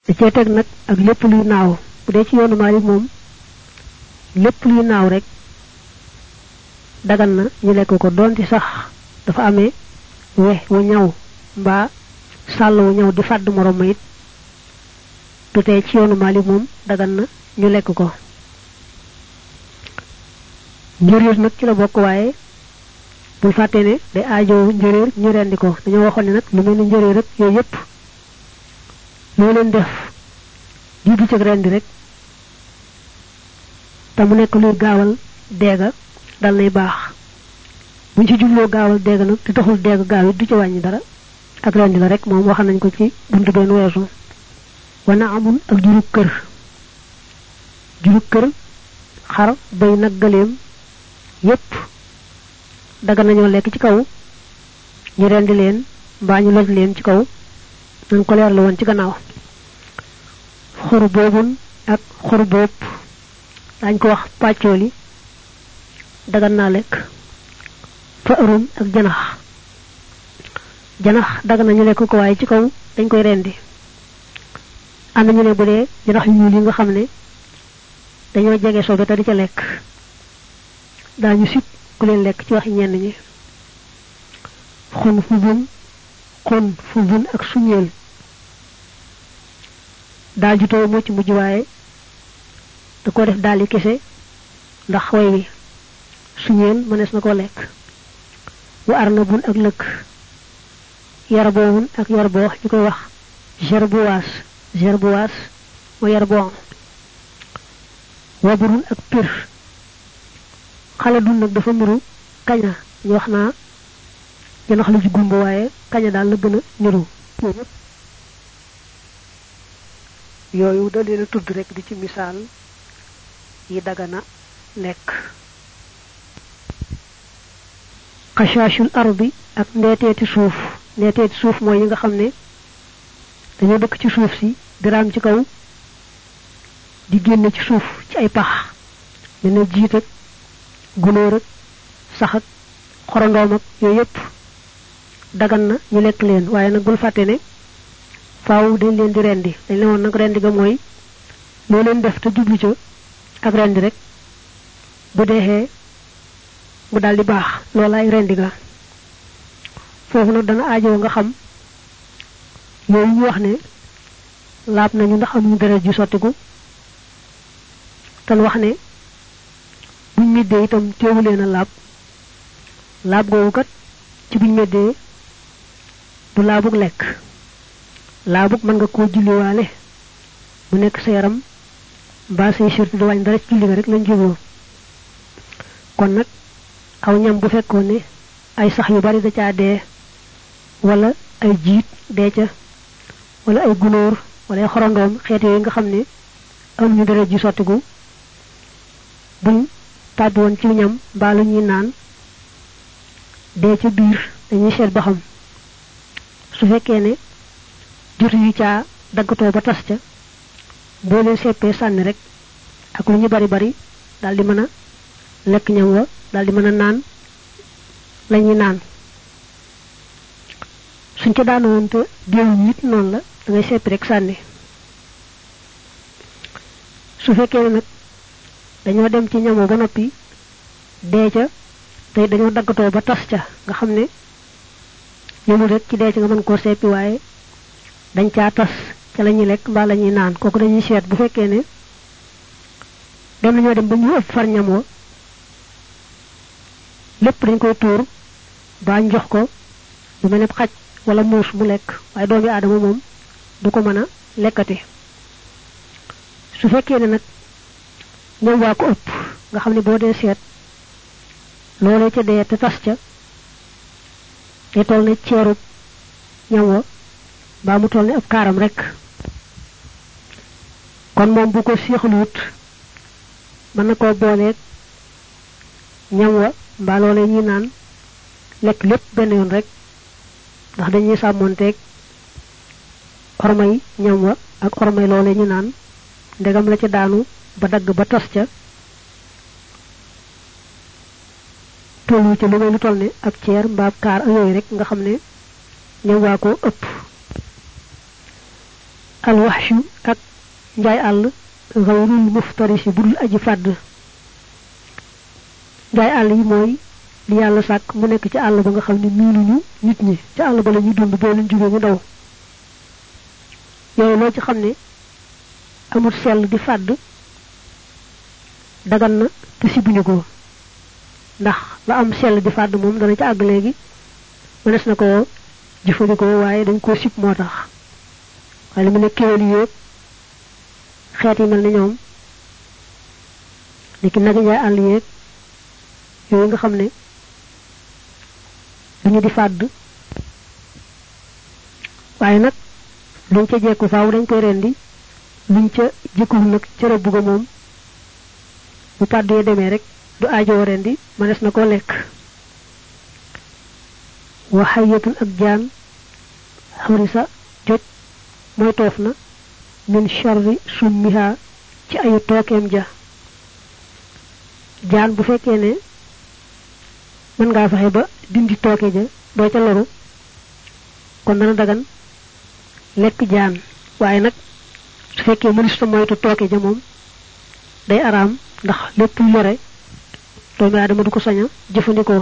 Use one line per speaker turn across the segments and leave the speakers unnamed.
da cee teg nag ak lépp luy naaw bu dee ci yoonu Maalik moom lépp luy naaw rek dagan na ñu lekk ko doonte sax dafa amee we wu ñaw mbaa sàll wu ñaw di fàdd morom ma it du tee ci yoonu Maalik moom dagan na ñu lekk ko njëréer nag ci la bokk waaye bul fàtte ne day aajo njëréer ñu rendi ko dañoo waxoon ne nag lu mel ni njëréer rek yooyu yépp loo leen def jublu ci rendi rek te mu nekk luy gaawal deega dal nay baax buñ ci jubloo gaawal deega nag te taxul deega gaaw it du ci wàññi dara ak rendi la rek moom wax nañ ko ci buntu benn weesu wana amul ak jurug kër xar bay nag gëleem yépp daga nañoo lekk ci kaw ñu rendi leen mbaa ñu loj leen ci kaw nañ ko leer la woon ci gannaaw xur boobun ak xur boob dañ ko wax pàccooli dagan naa lekk fa ërun ak janax daga nañu lekk ko waaye ci kaw dañ koy rendi am nañu ne bu dee janax yu ñuul yi nga xam ne dañoo jege sobe te di ca lekk daañu sib ku leen lekk ci waxi ñenn ñi xon fu bun ak suñeel daal ju tooy moo ci mujj waaye da ko def daali kese ndax way wi suñeel mënees na ko lekk wa arna bun ak lëkk yarboowun ak yarboo ñu koy wax gerboise mooy yarboo waburun ak pir xale dun nag dafa niru kaña ñu wax naa janax lu ci gumba waaye kaña daal la gën a niru yooyu da leen a tudd rek di ci misaal yi dagana lekk xasaashul ardi ak ndeeteeti suuf mooy yi nga xam ne dañoo dëkk ci suuf si di raam ci kaw di génn ci suuf ci ay pax dina jiit ak gunóor ak sax ak xorondoom ak yooyu yépp dagan na ñu lekk leen waaye nag bul fàtte ne faaw dañ leen di rendi dañ leen woon nag rendi ga mooy loo leen def te jublu ca ak rendi rek bu deexee mu daldi baax loolaay rendi ga foofu nag dana aajoo nga xam yooyu ñu wax ne laab nañu ndax amuñu deret ju sottiku tan wax ne buñ meddee itam teewu leen a laab googu kat ci buñ meddee du laabug lekk laabug mën nga koo julliwaale mu nekk sa yaram mbaa say sirtu du wàññ dara ci julli ga rek lañ juboo kon nag aw ñam bu fekkoon ne ay sax yu bari da caa dee wala ay jiit dee ca wala ay gunóor wala ay xorondoom xeet yooyu nga xam ne amuñu dara ji sottiku buñ tàbbi woon ci ñam mbaa lu ñuy naan dee ca biir dañuy seet ba xam su fekkee ne jot yu caa daggatoo ba tas ca boo leen seppee sànni rek ak lu ñu bari daal di mën a lekk ñam wa daal di mën a naan lañuy naan suñ ca daanoon te déewuñ it noonu la da ngay seppi rek sànni su fekkee ne nag dañoo dem ci ñamoo ba noppi dee ca tey dañoo daggatoo ba tas ca nga xam ne yëmul rek ci dee ca nga mën koo seppi waaye dañ caa tas ca la ñuy lekk mbaa la ñuy naan kooku dañuy seet bu fekkee ne dem nañoo dem ba ñu ëpp far ñamoo lépp dañ koy tuur baa ñu jox ko lu mel ne xaj wala muus mu lekk waaye doomi aadama moom du ko mën a lekkati su fekkee ne nag ñoom waa ko ëpp nga xam ne boo dee seet loolee ca dee te tas ca te toll ne ceerub ñam wa baa mu toll ne ab kaaram rek kon moom bu ko siixaluut mën na koo booleeg ñam wa mbaa loolee ñuy naan lekk lépp benn yoon rek ndax dañuy sàmmonteeg ormay ñam wa ak ormay loolee ñu naan ndegam la ca daanu ba dagg ba tas ca tollu ca lu may lu toll ne ab ceer mbaa ab kaar ak yooyu rek nga xam ne ñam waa ko ëpp al wahshu ak njaay àll ghayrul muftarisi budul aji fàdd njaay àll yi mooy li yàlla sàkk mu nekk ci àll ba nga xam ne miinuñu nit ñi ci àll ba la ñuy dund boo leen jógee ñu daw yooyu loo ci xam ne amul sell di fàdd dagan na te sibuñu ko ndax la am sell di fàdd moom dana ci àgg léegi mënees na ko jëfandikoo waaye dañ koo sib moo tax waaye li mu ne kéwél yi xeet yi mel ni ñoom ni ki nag njaay àll yeeg yooyu nga xam ne duñu di fàdd waaye nag luñ ca jekku faaw dañ koy rendi luñ ca jëkkul nag ca rëbb ga moom bu pàdd yi demee rek du aajoo rendi mënees na ko lekk wa hayyatun ak jaan xurisa joj mooy toof na min sharri summiha ci ayu tookeem ja jaan bu fekkee ne mën ngaa fexe ba dindi tooke ja doo ca loru kon dana dagan lekk jaan waaye nag su fekkee mënis ta moytu tooke ja moom day araam ndax lépp lore doomi aadama du ko sañ a jëfandikoo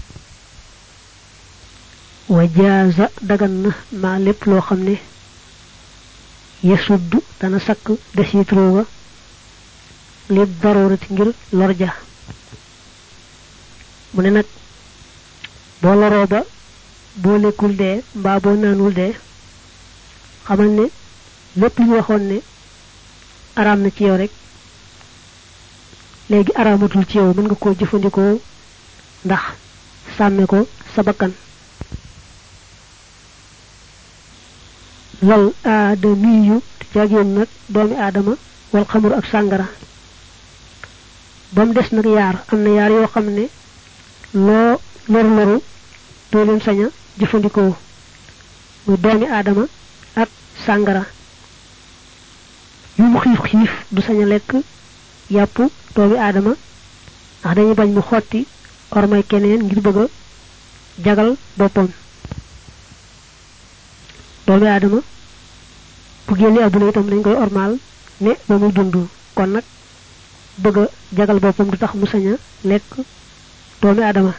wa jaaza dagan na maa lépp loo xam ne yasuddu dana sakk desitrooga li darurati ngir lor ja mu ne nag boo loroo ba boo lekkul dee mbaa boo naanul dee xamal ne lépp ñu waxoon ne araam na ci yow rek léegi araamatul ci yow mën nga koo jëfandikoo ndax sàmme ko sa bakkan lal aadamiyu jageen nag doomi aadama wal xamur ak sàngara bam des nag yaar am na yaar yoo xam ne loo loru doo leen sañ a jëfandikoo muy doomi aadama ak sàngara yu mu xiif du sañ a lekk yàpp doomi aadama ndax dañuy bañ mu xotti ormay keneen ngir bëgg a jagal boppam doomi aadama bu génne àdduna itam dañ koy ormal ne ba muy dund kon nag bëgg a jagal boppam du tax mu sañ a lekk doomi aadama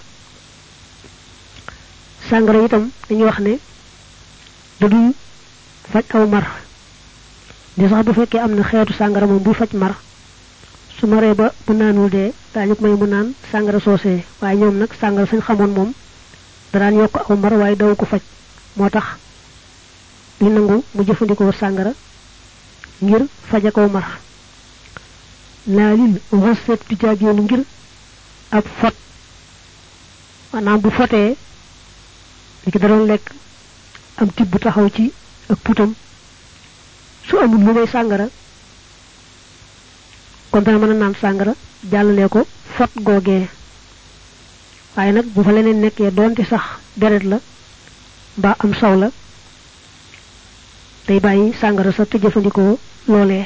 sàngara itam dañuy wax ne da duy faj aw mar di sax bu fekkee am na xeetu sàngara moom buy faj mar su maree ba bu naanul dee daañu ko may mu naan sàngara soosee waaye ñoom nag sàngara sañ xamoon moom daraan yokk aw mar waaye daw ko faj moo tax ñu nangu mu jëfandikoo sàngara ngir faja ko mar laalil rosset du jaageenu ngir ab fot maanaam bu fotee li ki da doon lekk am tibb taxaw ci ak putam su amul lu may sàngara kon dana mën a naan sàngara jàllalee ko fot googee waaye nag bu fa leneen nekkee doonte sax deret la mbaa am saw la day bàyyi sàngara sa te jëfandikoo loolee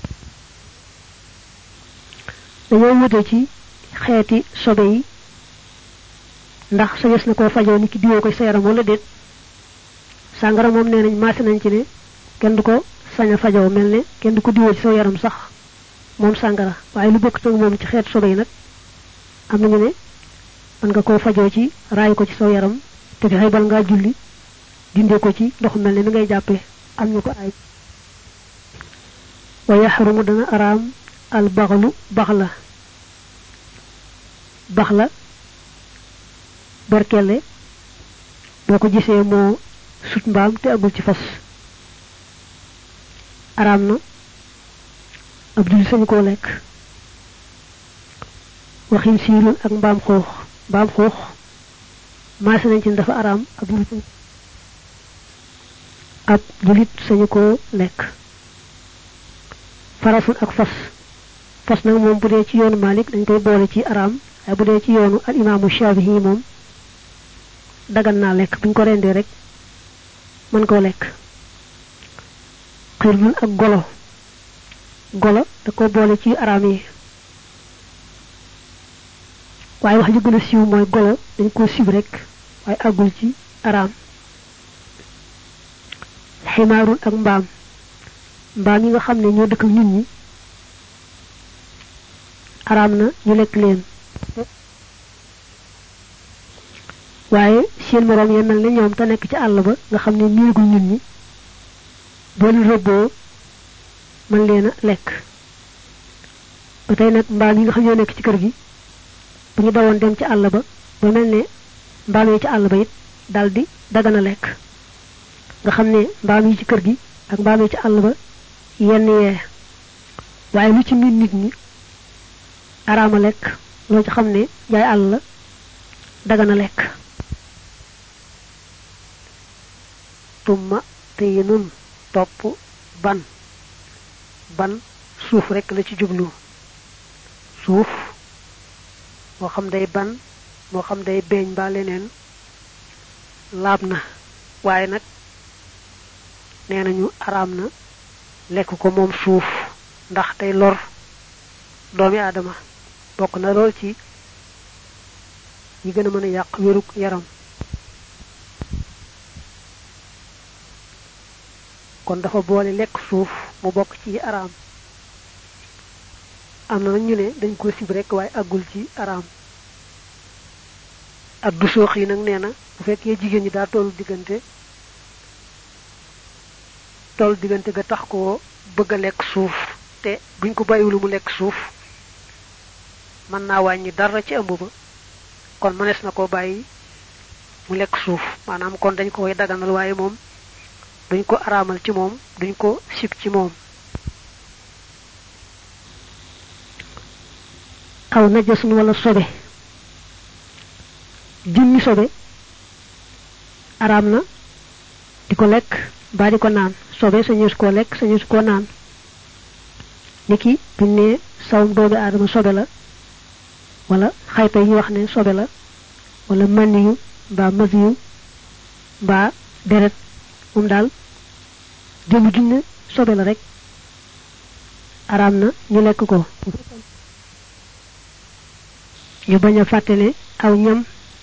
dañoo wute ci xeeti sobe yi ndax sañes na koo fajoo ni ki diwoo ko sa yaram wala déet sàngara moom nee nañ maase nañ ci ne kenn du ko sañ a fajoo mel ne kenn du ko diwoo ci sa yaram sax moom sàngara waaye lu bokk tag moom ci xeet sobe yi nag am nañu ne mën nga koo fajoo ci raay ko ci sa yaram te fexe bal ngaa julli dindee ko ci ndox mel ne mi ngay jàppee am ñu ko ay wa yaxrumu dana araam al baxlu baxla barkelle boo ko gisee moo sut mbaam te agul ci fas araam na ab julli sañu koo lekk waxin siirul ak mbaam xuux maase nañ ci dafa araam ab julit sañu koo lekk farasun ak fas nag moom bu dee ci yoonu Malik dañ koy boole ci araam waaye bu dee ci yoonu al imaamu Shafi'i moom dagan naa lekk buñ ko rendee rek mën koo lekk xirdun ak golo da ko boole ci araam yi waaye wax ji gën a siiw mooy golo dañ koo sib rek waaye àggul ci araam ximaarun ak mbaam mbaam yi nga xam ne ñoo dëkk ak nit ñi araam na ñu lekk leen waaye seen morom ya mel ne ñoom te nekk ci àll ba nga xam ne miiragul nit ñi boo leen rëbboo mën leen a lekk ba tey nag mbaam yi nga xam ñoo nekk ci kër gi bu ñu dawoon dem ci àll ba ba mel ne mbaam yi ci àll ba it daldi dagana lekk nga xam ne mbaam yi ci kër gi ak mbaam yi ci àll ba yenn yee waaye lu ci miin nit ñi araama lekk loo ci xam ne jaay àll la dagana lekk tumma teyinun topp ban suuf rek la ci jublu suuf moo xam day ban moo xam day beeñ ba leneen laab na waaye nag nee nañu araam na lekk ko moom suuf ndax day lor doomi aadama bokk na lool ci yi gën a mën a yàq wérug yaram kon dafa boole lekk suuf mu bokk ci araam am na ñu ne dañ ko sib rek waaye àggul ci araam ak du soox yi nag nee na bu fekkee jigéen ñi daa tollu diggante ga tax koo bëgg a lekk suuf te buñ ko bàyyiwul mu lekk suuf mën naa wàññi dara ci ëmb ba kon mënees na koo bàyyi mu lekk suuf maanaam kon dañ ko koy daganal waaye moom duñ ko araamal ci moom duñ ko sib ci moom aw najasun wala sobe jëmmi sobe araam na di ko lekk ba di ko naan sobe sañu ko lekk sañu ko naan niki buñ ne sawum doomi aadama sobe la wala xayta yi wax ne sobe la wala maniyu ba masiyu ba deret daal jëmu junne sobe la rek araam na ñu lekk ko ñu bañ a fàtte ne aw ñam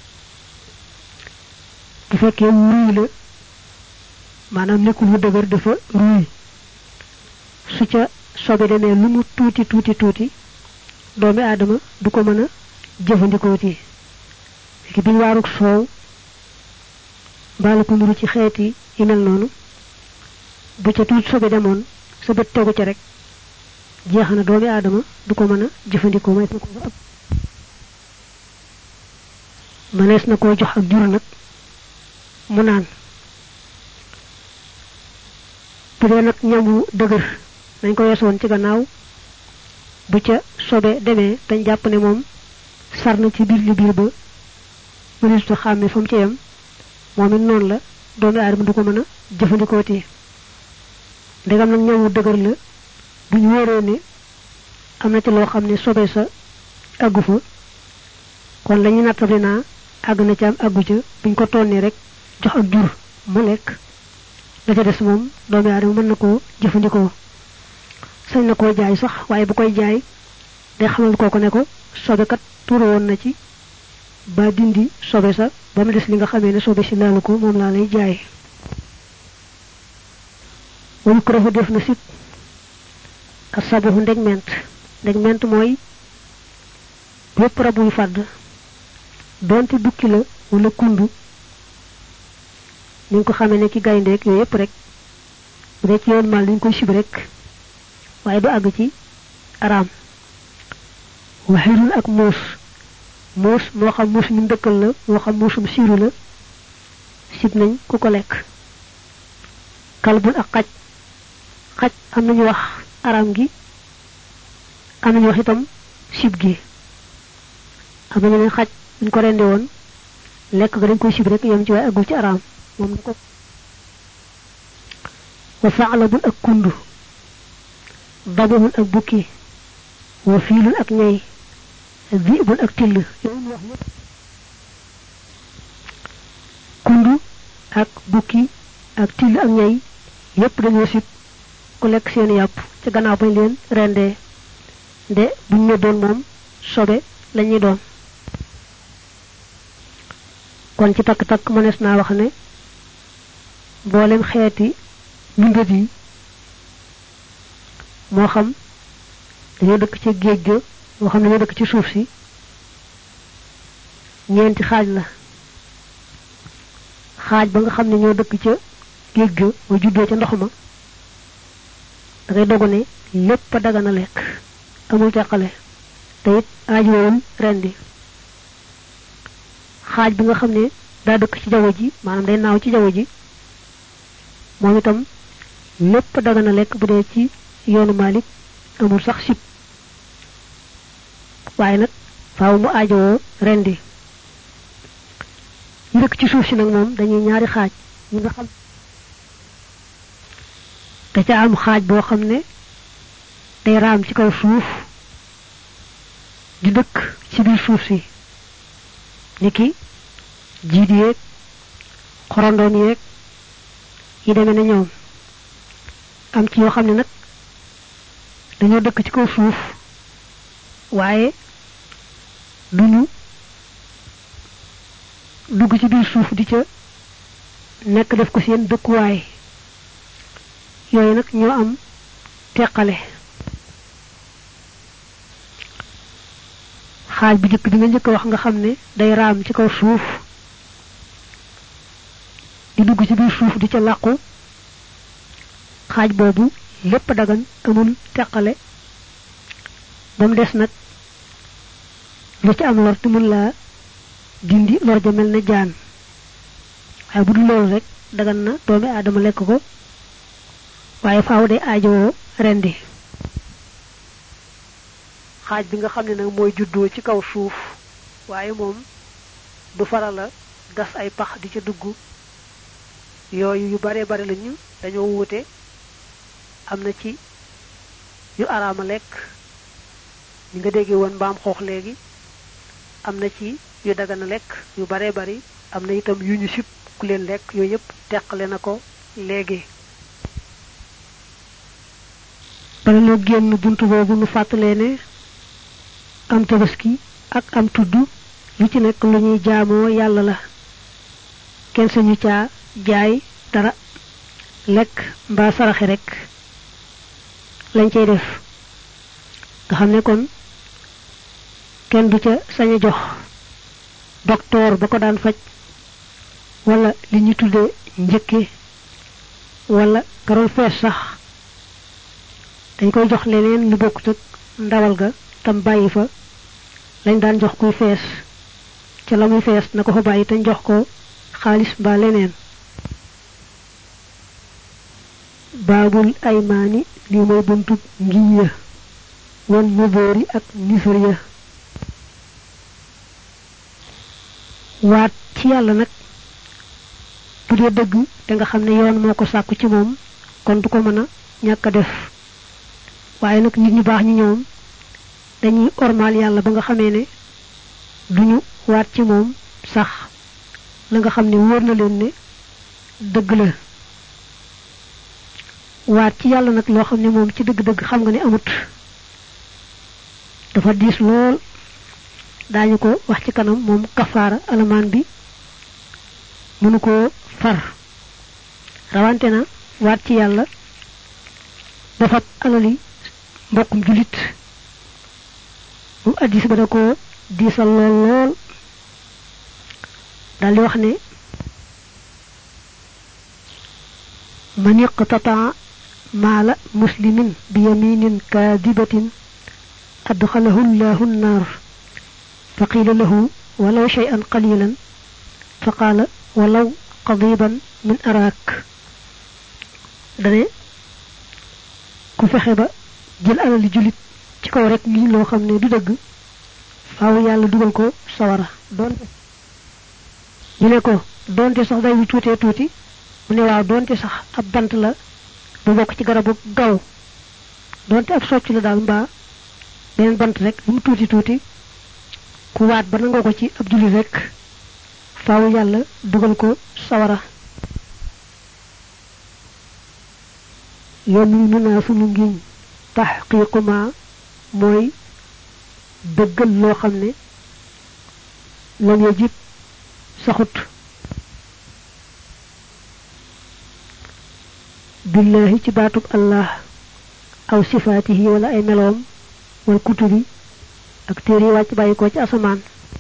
bu fekkee ruuy la maanaam nekkul lu dëgër dafa ruuy su ca sobe demee lu mu tuuti doomi aadama du ko mën a jëfandikoo ci ki biñ waaruk soow baala ko nuru ci xeeti yi mel noonu bu ca tuuti sobe demoon sa bët tegu ca rek jeex na doomi aadama du ko mën a jëfandikoo mënees na koo jox ak jur nag mu naan bu dee nag ñamu dëgër nañ ko yeesoon ci gannaaw bu ca sobe demee dañ jàpp ne moom sar na ci biir li biir ba mëneesuta xàmme fa mu ca yem moom it noonu la doomi aadama du ko mën a jëfandikoo ti ndegam nag ñamu dëgër la buñ wóoree ne am na ci loo xam ne sobe sa àggu fa kon lañu nattable naa àgg na ci am àggu ca buñ ko tonnee rek jox ak jur mu lekk la ca des moom doomi aadama mën na koo jëfandikoo sañ na koo jaay sax waaye bu koy jaay day xamal kooko ne ko sobe kat tuuru woon na ci ba dindi sobe sa ba mu des li nga xamee ne sobe si laalu ko moom laa lay jaay wayu korofa def na sit ak sabaxu ndegment mooy yépp rab wuy fàdd donte bukki la wala kundu ni nga ko xamee ne ki gayndeek yooyu yépp rek bu dee ci yoon mal dañ koy sib rek waaye du àgg ci araam waxirul ak muus moo xam muus mu dëkkal la moo xam muusum siiru la sib nañ ku ko lekk kalbul ak xaj am nañu wax araam gi am nañu wax itam sib gi am nañu ne xaj buñ ko rendi woon lekk ga dañ koy sib rek yam ci waaye àggul ci araam moom ko wa fa'labul ak kundu dabul ak bukki wa fiilul ak ñay zibul ak till yooyu wax yépp kundu ak bukki ak till ak ñay yépp dañoo sib ku lekk seen yàpp ci gannaaw bañ leen rendee de buñ ne doon moom sobe lañuy doon kon ci takk mënees naa wax ne mboolem xeeti mbindeef yi moo xam dañoo dëkk ci géej ga moo xam dañoo dëkk ci suuf si ñeenti xaaj la xaaj ba nga xam ne ñoo dëkk ca géej ga ba juddoo ca ndox ma da ngay dogu ne lépp dagana lekk amul teqale te it aajuwul rendi xaaj bi nga xam ne daa dëkk ci jaww ji maanaam day naaw ci jaww ji moom itam lépp dagana lekk bu dee ci yoonu Malik amul sax sib waaye nag faaw mu aajowoo rendi ñu dëkk ci suuf si nag moom dañuy ñaari xaaj ñi nga xam da ca am xaaj boo xam ne day raam ci kaw suuf di dëkk ci biir suuf si niki jiit yeeg xorondoon yeeg yi demee na ñoom am ci yoo xam ne nag dañoo dëkk ci kaw suuf waaye duñu dugg ci biir suuf di ca nekk def ko seen dëkkuwaay yooyu nag ñoo am teqale xaaj bi jëkk bi nga njëkk wax nga xam ne day raam ci kaw suuf di dugg ci biir suuf di ca làqu xaaj boobu lépp dagan amul teqale ba mu des nag lu ci am lor te mun laa dindi lor ja mel ne jaan waaye bu dul loolu rek dagan na doomi aadama lekk ko waaye faaw day aajowoo rendi xaaj bi nga xam ne nag mooy juddoo ci kaw suuf waaye moom du farala gas ay pax di ca dugg yooyu yu bare bare lañu dañoo wuute am na ci yu araama lekk ñi nga déggee woon mbaam xoox léegi am na ci yu dagana lekk yu bare bari am na itam yu ñu sib ku leen lekk yooyu yëpp teqale na ko léegi bala noo génn buntu boobu nu fàttalee ne am tabaski ak am tudd lu ci nekk lu ñuy jaamoo yàlla la kenn sañu caa jaay dara lekk mbaa saraxe rek lañ cey def nga xam ne kon kenn du ca sañ a jox docteur ba ko daan faj wala li ñu tuddee njëkke wala karoon fees sax dañ koy jox leneen lu bokkut ak ndawal ga tam bàyyi fa lañ daan jox kuy fees ca la muy fees na ko fa bàyyi te jox ko xaalis mbaa leneen baabul aymaani li mooy buntub ngiñ ya wan nubóori ak nisar ya waat ci yàlla nag bu dee dëgg te nga xam ne yoon moo ko sàkku ci moom kon du ko mën a ñàkk a def waaye nag nit ñu baax ñi ñoom dañuy ormal yàlla ba nga xamee ne duñu waat ci moom sax la nga xam ne wóor na leen ne dëgg la waat ci yàlla nag loo xam ne moom ci dëgg-dëgg xam nga ne amut dafa diis lool daañu ko wax ci kanam moom kafaara alamaan bi mënu koo far rawante na waat ci yàlla dafa alali mbokkum julit bu addis ba da ko diisal lool lool daldi wax ne man iqtata maala muslimin bi yaminin kaadibatin adxalahu llahu nnaar fa qiila lahu walaw shay'an qalilan fa qaala walaw qadiban min araak dane ku fexe ba jël alali julit ci kaw rek ngi loo xam ne du dëgg faaw yàlla dugal ko sawara doonte ñu ne ko doonte sax day lu tuutee tuuti mu ne waaw doonte sax ab bant la bu bokk ci garabu gaw doonte ab socc la daal mbaa beneen bant rek lu mu tuuti tuuti ku waat ba nangoo ko ci ab jullit rek faaw yàlla dugal ko sawara yominu naa sunu ngiñ taxqiiqu ma mooy dëggal loo xam ne lam yajib saxut billahi ci baatub allah aw sifatihi wala ay melom wal kutubi ak téere wàcc bàyyiko ci asamaan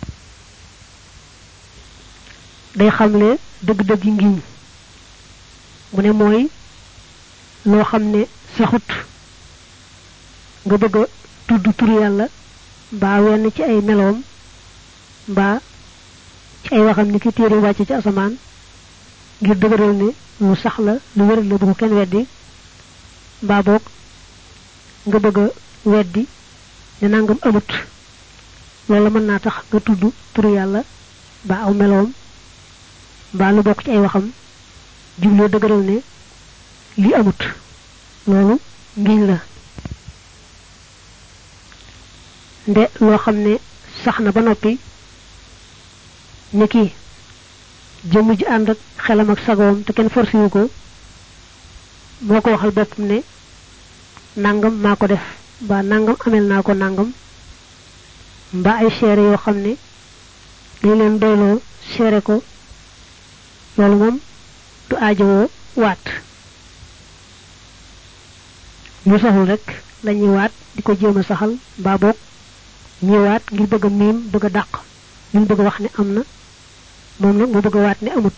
day xamle dëgg-dëgg ngiñ mu ne mooy loo xam ne saxut nga bëgg a tudd tur yàlla mbaa wenn ci ay meloom mbaa ci ay waxam ni ki téere wàcc ci asamaan ngir dëgëral ne lu sax la lu wéral la bu ko kenn weddi mbaa boog nga bëgg a weddi ne nangam amut loolu mën naa tax nga tudd tur yàlla mbaa aw meloom mbaa lu bokk ci ay waxam jubloo dëgëral ne li amut loolu ngiñ la nde loo xam ne sax na ba noppi niki jëmm ji ànd ak xelam ak sagoom te kenn forcé ko moo ko waxal boppam ne nangam maa ko def mbaa nangam amel naa ko nangam mbaa ay seere yoo xam ne dañ leen doyloo seere ko loolu moom du aajowoo waat ñu saxul rek lañuy waat di ko jéem a saxal mbaa boog ñuy waat ngir bëgg a miim bëgg a dàq ñu bëgg a wax ne am na moom nag mu bëgg a waat ne amut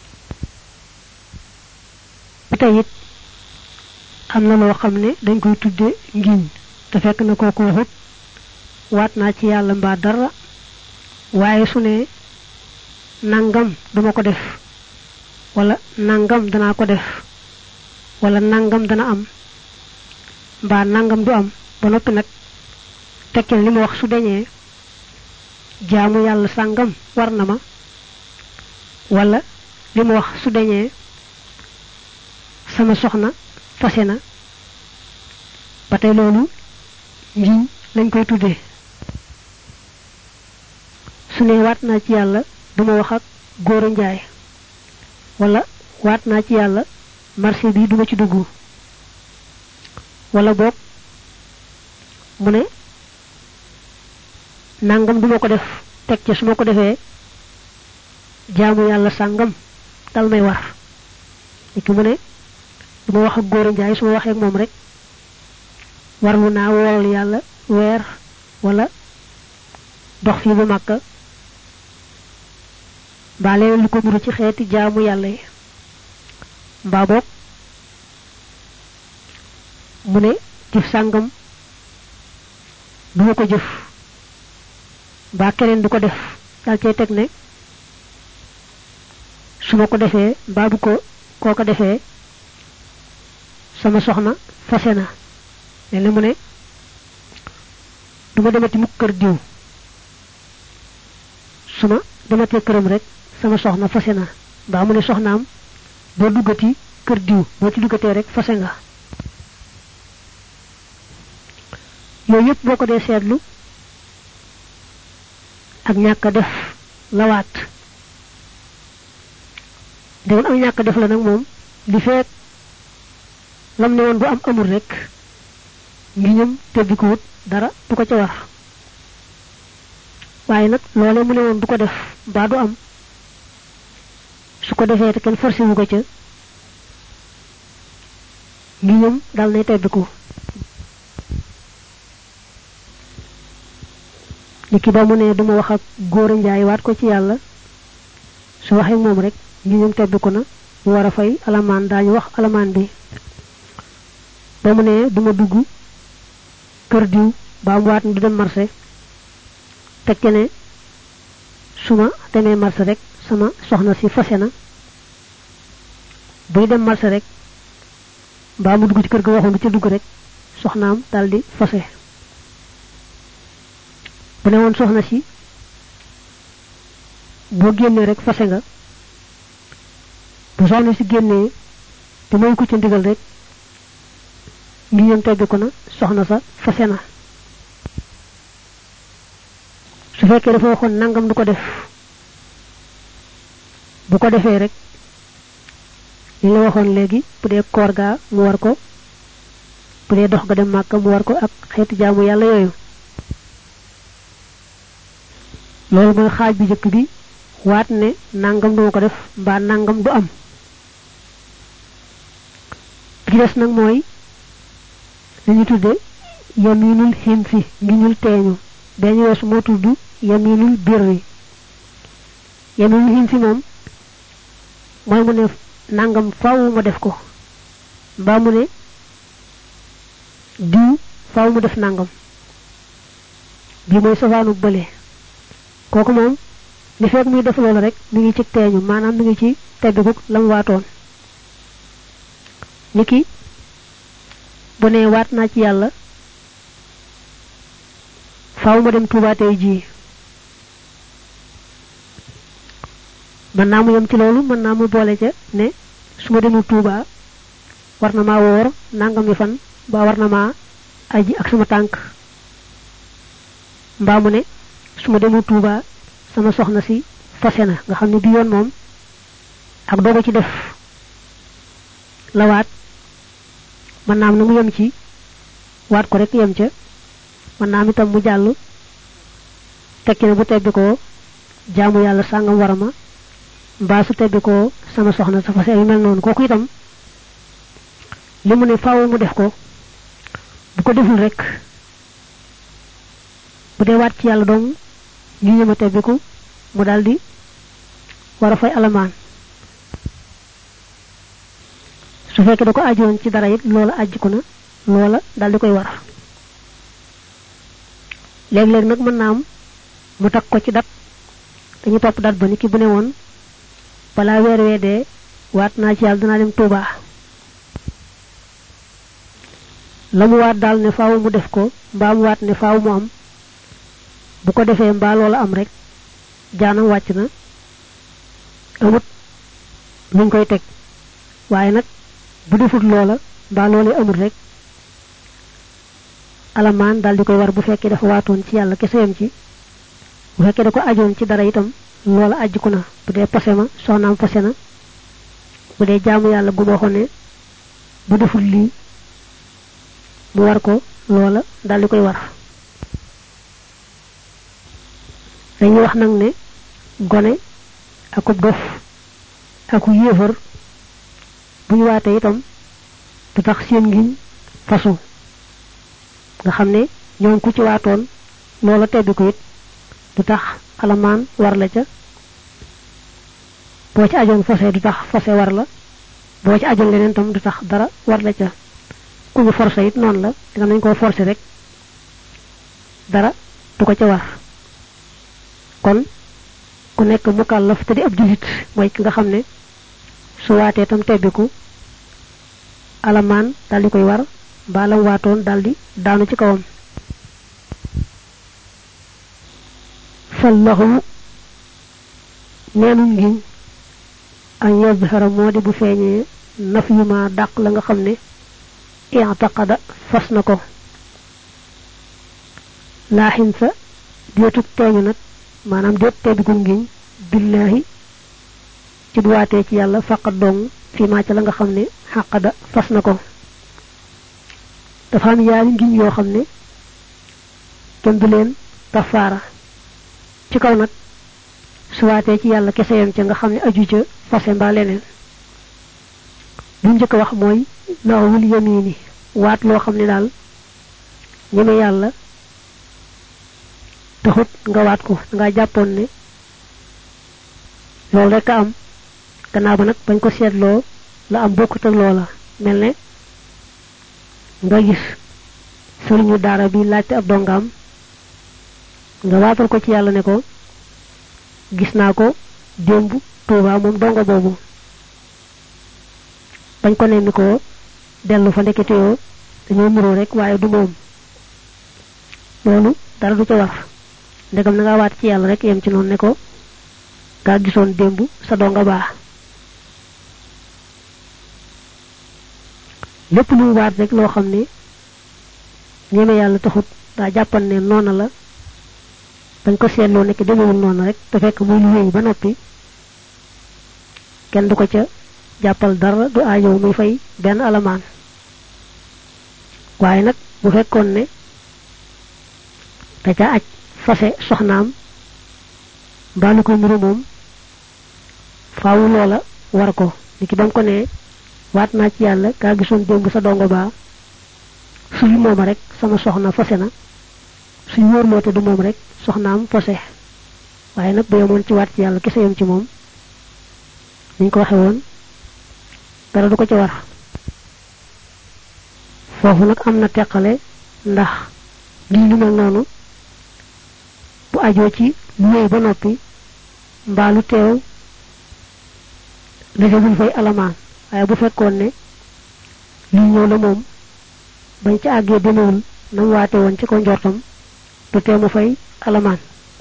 ba tey it am na loo xam ne dañ koy tudde ngiñ te fekk na kooku waxut waat naa ci yàlla mbaa dara waaye su ne nangam duma ko def wala nangam danaa ko def wala nangam dana am mbaa nangam du am ba noppi nag tekkil li mu wax su deñee jaamu yàlla sàngam war na ma wala li mu wax su deñee sama soxna fase na ba tey loolu ngiñ lañ koy tuddee su ne waat naa ci yàlla duma wax ak góor a njaay wala waat naa ci yàlla marché bi duma ci dugg wala boog mu ne nangam duma ko def teg ca su ma ko defee jaamu yàlla sàngam dal may war niki mu ne duma wax ak góor a njaay su ma waxee ak moom rek warlu naa wool yàlla weer wala dox fii ba màkka mbaa leen lu ko nuru ci xeeti jaamu yàlla yi mbaa boog mu ne jëf sàngam duma ko jëf mbaa keneen du ko def dal cay teg ne su ma ko defee mbaa bu ko kooka defee sama soxna fase na ne mu ne duma demati mukk kër diw suma dematee këram rek sama soxna fase na mbaa mu ne soxnaam doo duggati kër diw boo ci duggatee rek fase nga yooyu yëpp boo ko dee seetlu ak ñàkk def la waat demoon am ñàkk def la nag moom li feek lam ne woon bu am amul rek ngi ñëm tebbi ko wut dara du ko ca war waaye nag loolee mu ne woon du ko def mbaa du am su ko defee te kenn forcé wu ko ca ngi ñëm dal nay tebbi ko niki ba mu ne duma wax ak góor a njaay waat ko ci yàlla su waxee moom rek ngi ñëm tebbi ko na mu war a fay alamaan daañu wax alamaan bi ba mu ne duma dugg kër diw ba mu waat ni du dem marché tekke ne suma demee marché rek sama soxna si fase na buy dem marché rek ba mu dugg ci kër ga waxoon du ca dugg rek soxnaam daldi fase bu ne woon soxna si boo génnee rek fase nga bu soxna si génnee te may ko ci ndigal rek ngi ñëm tebbi ko na soxna sa fase na su fekkee dafa waxoon nangam du ko def bu ko defee rek li la waxoon léegi bu dee koor gaa mu war ko bu dee dox ga dem màkka mu war ko ak xeeti jaamu yàlla yooyu loolu mooy xaaj bi jëkk bi waat ne nangam duma ko def mbaa nangam du am bi des nag mooy ñu tudde yaminul hinsi ngiñul teñu dañu wess mo tuddu yaminul birri yaminul hinsi mom moy mu ne nangam faaw ma def ko ba mu ne di faaw mu def nangam bi moy safanu beulé koku mom li fek muy def lolu rek mi ngi ci teñu manam mi ngi ci tedduguk lam waton niki bu ne wat na ci yalla faaw ma dem Touba tay ji man na mu yam ci lolu man na mu bolé ca ne suma demu Touba warna ma wor nangam yi fan ba warna ma aji ak sama tank mba mu ne suma demu Touba sama soxna si fasena nga xamni bi yoon mom ak dogo ci def lawat man na mu yam ci wat ko rek yam ca man na mi tam mu jallu tekki ne bu tebbi ko jaamu yalla sangam warama mba su tebbi ko sama soxna sa fasé yu mel non koku itam limu ne faaw mu def ko bu ko deful rek bu dé wat ci yalla dong ñu ñëma tebbi ko mu daldi wara fay alaman su fekk da ko ajoon ci dara it loola ajj ko na loola daldi koy war leg leg nak mën naam mu tak ko ci dat dañu top dat ba niki bu ne won bala wër wédé wat na ci yalla dina dem Touba lamu wat dal ne faaw mu def ko mba mu wat ne faaw mu am bu ko defé mba loola am rek jaanam wacc na amut ñu koy tek waye nak bu defut loola mba loola amut rek alaman dal di koy war bu fekke dafa waton ci yalla kessem ci bu fekke da ko ajoon ci dara itam loola ajju na bu dé passema soxnam passena bu dé jaamu yalla gu mo xone bu deful li mu war ko loola dal di koy war dañu wax nak ne gone akub dof aku yéefar bu ñu waté itam du tax seen ngi fasu nga xamné ñoom ku ci waatoon loola tebbi ko it du tax alaman war la ca bo ci ajoon fasé du tax fasé war la bo ci ajoon leneen tam du tax dara war la ca ku ñu forcé it non la da nañ ko forcé rek dara du ko ca war kon ku nekk mukallaf te di ab julit moy ki nga xamné su waté tam tebbiku alaman dal di koy war balam waton daldi daanu ci kawam fallahu nenu ngi an yazhara modi bu feñé nafyuma dak la nga xamné i'taqada fasnako la hinsa diotuk teñu nak manam dot tebbi gu ngi billahi ci bu waté ci yalla faqat dong fi ma ci la nga xamné haqada fasnako dafa am yaari ngiñ yoo xam ne kenn du leen kafaara ci kaw nag su waatee ci yàlla kese yam ca nga xam ne aju ca fase mbaa leneen bu njëkk wax mooy lawul yamini waat loo xam ne daal ñeme yàlla taxut nga waat ko nga jàppoon ne loolu rek am gannaaw ba nag bañ ko seetloo la am bokkut ak loola mel ne nga gis sëriñu daara bi laajte ab dongam nga waatal ko ci yàlla ne ko gis naa ko démb Touba moom dongo boobu bañ ko nemmi ko dellu fa ndekete yoo dañoo muroo rek waaye du moom loolu dara du ca war ndegam na nga waat ci yàlla rek yem ci noonu ne ko gaa gisoon démb sa donga baa lépp lu waat rek loo xam ne ñeme yàlla taxut daa jàppan ne noona la dañ ko seetloo nekk demewul noona rek te fekk muy lu wéy ba noppi kenn du ko ca jàppal dara du aajow muy fay benn alamaan waaye nag bu fekkoon ne da ca aj fase soxnaam mbaa lu ko muru moom faawu loola war ko niki bam ko ne waat naa ci yàlla kaa gisoon démb sa dongo baa suñu moom rek sama soxna fase na suñu wóor moo te du moom rek soxnaam fase waaye nag bu yemoon ci waat ci yàlla kese yam ci moom niñ ko waxe woon dara du ko ci war foofu nag am na teqale ndax lii lu mel noonu bu ajoo ci wéy ba noppi mbaalu teew la jagul fay alamaan waaye bu fekkoon ne lii ñëw la moom bañ ci àggee demewul nam waate woon ci ko njortam du tee mu fay alamaan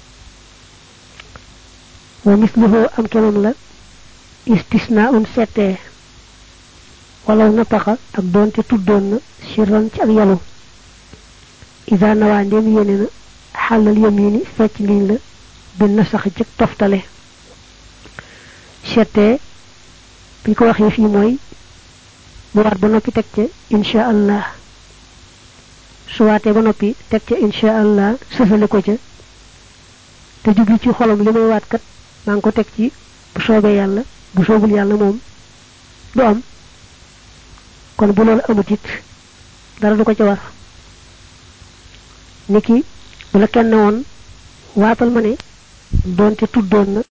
wa misluhu am kemam la istisnaun settee walaw nataxa ak doonte tuddoon na sirran ci ak yalu ida nawaa ndéem yéene na xàllal yamini fecc ngiñ la bin na sax ci toftale settee bi ko waxee fii mooy mu waat ba noppi teg ca insha allah su waatee ba noppi teg ca insha allah sësale ko ca te jubli ci xolam li may waat kat maa ngi ko teg ci bu soobee yàlla bu soobul yàlla moom du am kon bu loolu amut it dara du ko ci war niki bu la kenn woon waatal ma ne doonte tuddoon na